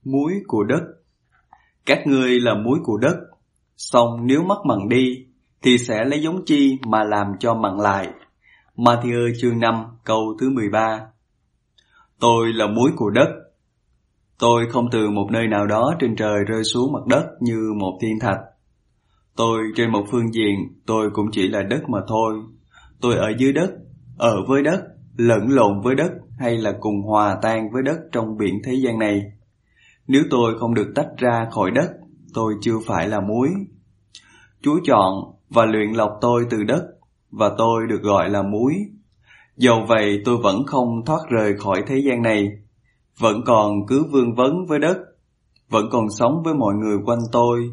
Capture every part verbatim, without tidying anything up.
Muối của đất. Các ngươi là muối của đất, song nếu mất mặn đi, thì sẽ lấy giống chi mà làm cho mặn lại. Ma-thi-ơ chương năm câu thứ mười ba. Tôi là muối của đất. Tôi không từ một nơi nào đó trên trời rơi xuống mặt đất như một thiên thạch. Tôi trên một phương diện, tôi cũng chỉ là đất mà thôi. Tôi ở dưới đất, ở với đất, lẫn lộn với đất hay là cùng hòa tan với đất trong biển thế gian này. Nếu tôi không được tách ra khỏi đất, tôi chưa phải là muối. Chúa chọn và luyện lọc tôi từ đất, và tôi được gọi là muối. Dầu vậy tôi vẫn không thoát rời khỏi thế gian này, vẫn còn cứ vương vấn với đất, vẫn còn sống với mọi người quanh tôi.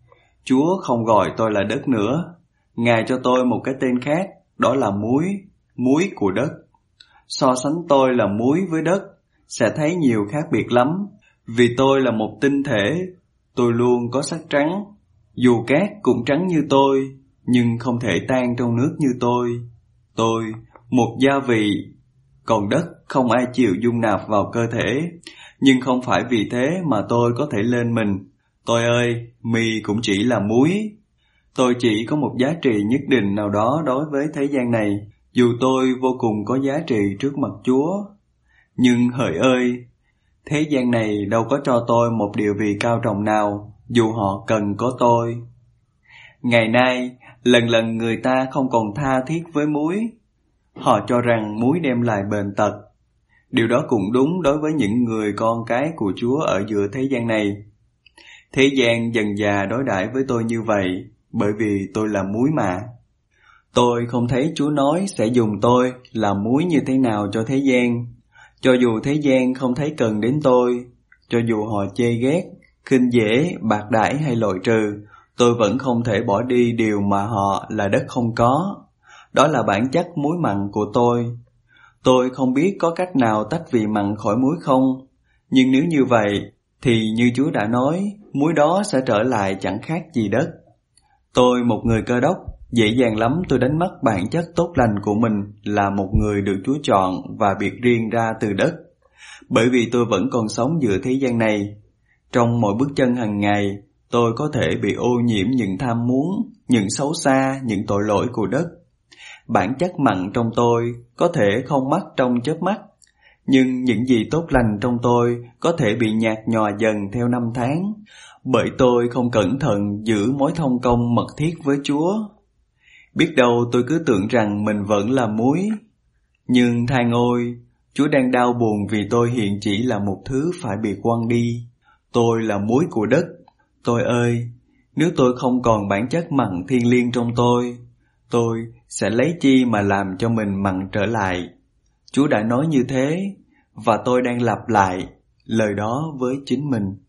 Chúa không gọi tôi là đất nữa, Ngài cho tôi một cái tên khác, đó là muối, muối của đất. So sánh tôi là muối với đất, sẽ thấy nhiều khác biệt lắm, vì tôi là một tinh thể, tôi luôn có sắc trắng. Dù cát cũng trắng như tôi, nhưng không thể tan trong nước như tôi. Tôi, một gia vị, còn đất không ai chịu dung nạp vào cơ thể, nhưng không phải vì thế mà tôi có thể lên mình. Tôi ơi, mì cũng chỉ là muối. Tôi chỉ có một giá trị nhất định nào đó đối với thế gian này, dù tôi vô cùng có giá trị trước mặt Chúa. Nhưng hỡi ơi, thế gian này đâu có cho tôi một địa vị cao trọng nào, dù họ cần có tôi. Ngày nay, lần lần người ta không còn tha thiết với muối. Họ cho rằng muối đem lại bệnh tật. Điều đó cũng đúng đối với những người con cái của Chúa ở giữa thế gian này. Thế gian dần dà đối đãi với tôi như vậy, bởi vì tôi là muối mà. Tôi không thấy Chúa nói sẽ dùng tôi là muối như thế nào cho thế gian. Cho dù thế gian không thấy cần đến tôi, cho dù họ chê ghét, khinh dễ, bạc đãi hay loại trừ, tôi vẫn không thể bỏ đi điều mà họ là đất không có. Đó là bản chất muối mặn của tôi. Tôi không biết có cách nào tách vị mặn khỏi muối không, nhưng nếu như vậy, thì như Chúa đã nói, muối đó sẽ trở lại chẳng khác gì đất. Tôi, một người Cơ Đốc, dễ dàng lắm tôi đánh mất bản chất tốt lành của mình là một người được Chúa chọn và biệt riêng ra từ đất, bởi vì tôi vẫn còn sống giữa thế gian này. Trong mỗi bước chân hàng ngày, tôi có thể bị ô nhiễm những tham muốn, những xấu xa, những tội lỗi của đất. Bản chất mặn trong tôi có thể không mất trong chớp mắt, nhưng những gì tốt lành trong tôi có thể bị nhạt nhòa dần theo năm tháng, bởi tôi không cẩn thận giữ mối thông công mật thiết với Chúa. Biết đâu tôi cứ tưởng rằng mình vẫn là muối. Nhưng than ôi, Chúa đang đau buồn vì tôi hiện chỉ là một thứ phải bị quăng đi. Tôi là muối của đất. Tôi ơi, nếu tôi không còn bản chất mặn thiêng liêng trong tôi, tôi sẽ lấy chi mà làm cho mình mặn trở lại. Chúa đã nói như thế, và tôi đang lặp lại lời đó với chính mình.